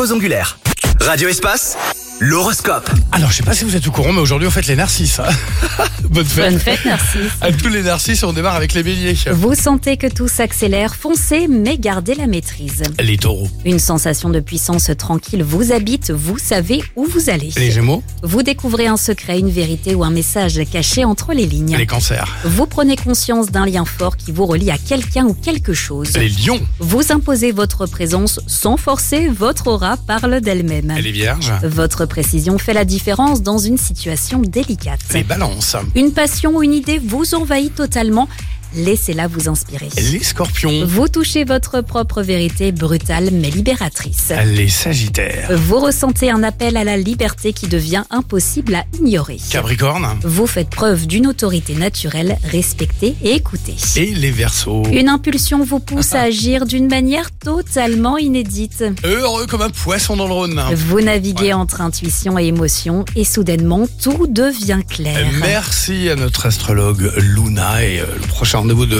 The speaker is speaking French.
Ongulaire. Radio Espace, l'horoscope. Alors, je sais pas si vous êtes au courant, mais aujourd'hui, on fête les narcisses. Bonne fête. Bonne fête, Narcisse. À tous les narcisses, on démarre avec les béliers. Vous sentez que tout s'accélère, foncez, mais gardez la maîtrise. Les taureaux. Une sensation de puissance tranquille vous habite, vous savez où vous allez. Les gémeaux. Vous découvrez un secret, une vérité ou un message caché entre les lignes. Les cancers. Vous prenez conscience d'un lien fort qui vous relie à quelqu'un ou quelque chose. Les lions. Vous imposez votre présence sans forcer, votre aura parle d'elle-même. Et les vierges. Votre précision fait la différence dans une situation délicate. Les balances. Une passion ou une idée vous envahit totalement. Laissez-la vous inspirer. Les scorpions. Vous touchez votre propre vérité brutale mais libératrice. Les sagittaires. Vous ressentez un appel à la liberté qui devient impossible à ignorer. Capricorne. Vous faites preuve d'une autorité naturelle, respectée et écoutée. Et les verseaux. Une impulsion vous pousse à agir d'une manière totalement inédite. Heureux comme un poisson dans le Rhône. Vous naviguez entre intuition et émotion et soudainement tout devient clair. Merci à notre astrologue Luna et le prochain rendez-vous de